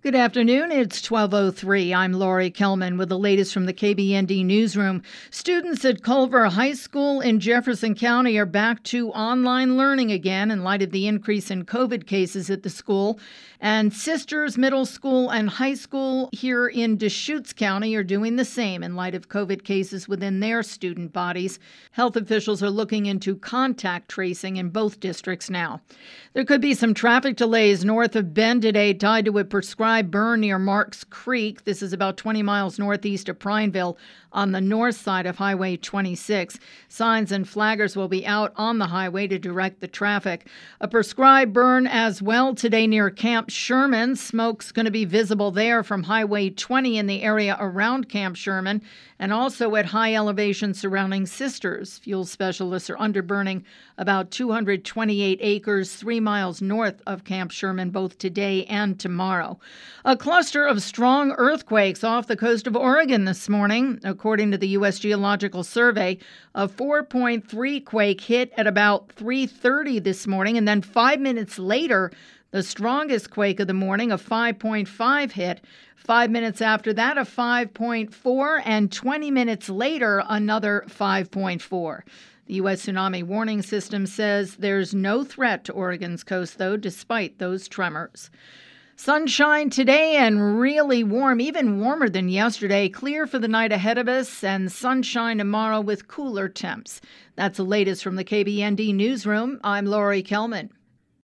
Good afternoon. It's 12:03. I'm Laurie Kelman with the latest from the KBND newsroom. Students at Culver High School in Jefferson County are back to online learning again in light of the increase in COVID cases at the school. And Sisters Middle School and High School here in Deschutes County are doing the same in light of COVID cases within their student bodies. Health officials are looking into contact tracing in both districts now. There could be some traffic delays north of Bend today tied to a prescribed burn near Marks Creek. This is about 20 miles northeast of Prineville on the north side of Highway 26. Signs and flaggers will be out on the highway to direct the traffic. A prescribed burn as well today near Camp Sherman. Smoke's going to be visible there from Highway 20 in the area around Camp Sherman and also at high elevation surrounding Sisters. Fuel specialists are underburning about 228 acres 3 miles north of Camp Sherman both today and tomorrow. A cluster of strong earthquakes off the coast of Oregon this morning. According to the U.S. Geological Survey, a 4.3 quake hit at about 3:30 this morning, and then 5 minutes later, the strongest quake of the morning, a 5.5 hit. 5 minutes after that, a 5.4, and 20 minutes later, another 5.4. The U.S. Tsunami Warning System says there's no threat to Oregon's coast, though, despite those tremors. Sunshine today and really warm, even warmer than yesterday. Clear for the night ahead of us and sunshine tomorrow with cooler temps. That's the latest from the KBND newsroom. I'm Laurie Kelman.